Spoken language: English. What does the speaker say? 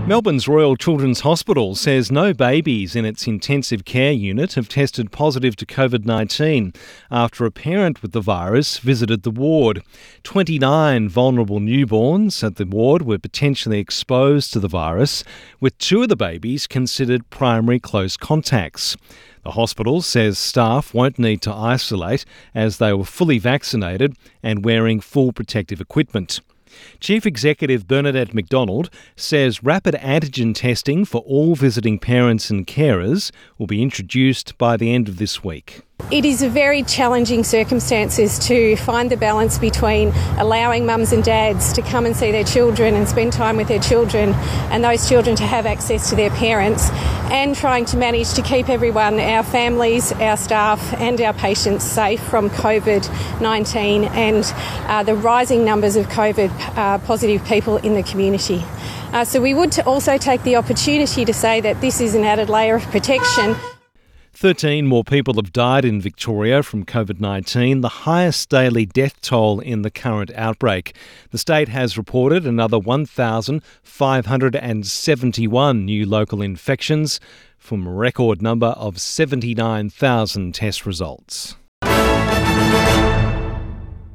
Melbourne's Royal Children's Hospital says no babies in its intensive care unit have tested positive to COVID-19 after a parent with the virus visited the ward. 29 vulnerable newborns at the ward were potentially exposed to the virus, with 2 of the babies considered primary close contacts. The hospital says staff won't need to isolate as they were fully vaccinated and wearing full protective equipment. Chief Executive Bernadette McDonald says rapid antigen testing for all visiting parents and carers will be introduced by the end of this week. It is a very challenging circumstances to find the balance between allowing mums and dads to come and see their children and spend time with their children and those children to have access to their parents, and trying to manage to keep everyone, our families, our staff and our patients safe from COVID-19 and the rising numbers of COVID positive people in the community. So we would also take the opportunity to say that this is an added layer of protection. 13 more people have died in Victoria from COVID-19, the highest daily death toll in the current outbreak. The state has reported another 1,571 new local infections from a record number of 79,000 test results.